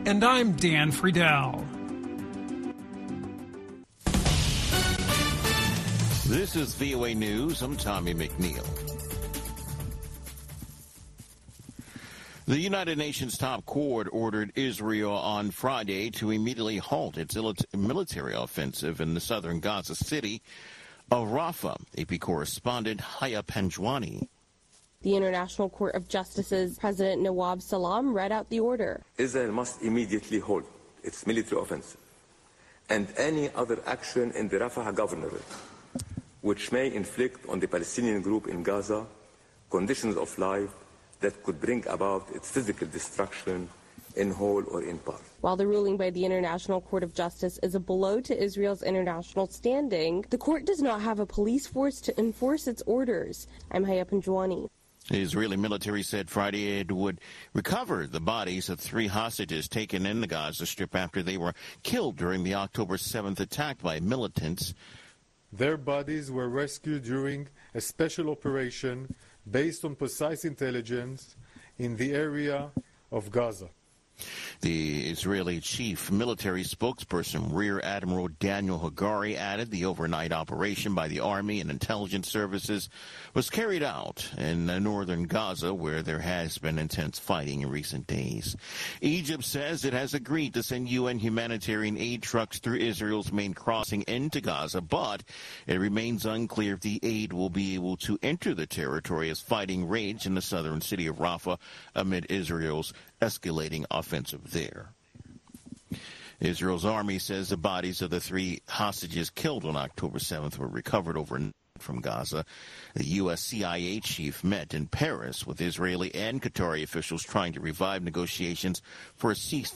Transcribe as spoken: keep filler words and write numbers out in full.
And I'm Dan Friedel. This is V O A News. I'm Tommy McNeil. The United Nations top court ordered Israel on Friday to immediately halt its military offensive in the southern Gaza city of Rafah. A P correspondent Haya Panjwani. The International Court of Justice's President Nawab Salam read out the order. Israel must immediately halt its military offensive and any other action in the Rafah governorate which may inflict on the Palestinian group in Gaza conditions of life that could bring about its physical destruction in whole or in part. While the ruling by the International Court of Justice is a blow to Israel's international standing, the court does not have a police force to enforce its orders. I'm Haya Panjwani. The Israeli military said Friday it would recover the bodies of three hostages taken in the Gaza Strip after they were killed during the October seventh attack by militants. Their bodies were rescued during a special operation based on precise intelligence in the area of Gaza. The Israeli chief military spokesperson, Rear Admiral Daniel Hagari, added the overnight operation by the Army and intelligence services was carried out in northern Gaza, where there has been intense fighting in recent days. Egypt says it has agreed to send U N humanitarian aid trucks through Israel's main crossing into Gaza, but it remains unclear if the aid will be able to enter the territory as fighting rage in the southern city of Rafah amid Israel's escalating offensive there. Israel's army says the bodies of the three hostages killed on October seventh were recovered overnight from Gaza. The U S C I A chief met in Paris with Israeli and Qatari officials trying to revive negotiations for a ceasefire.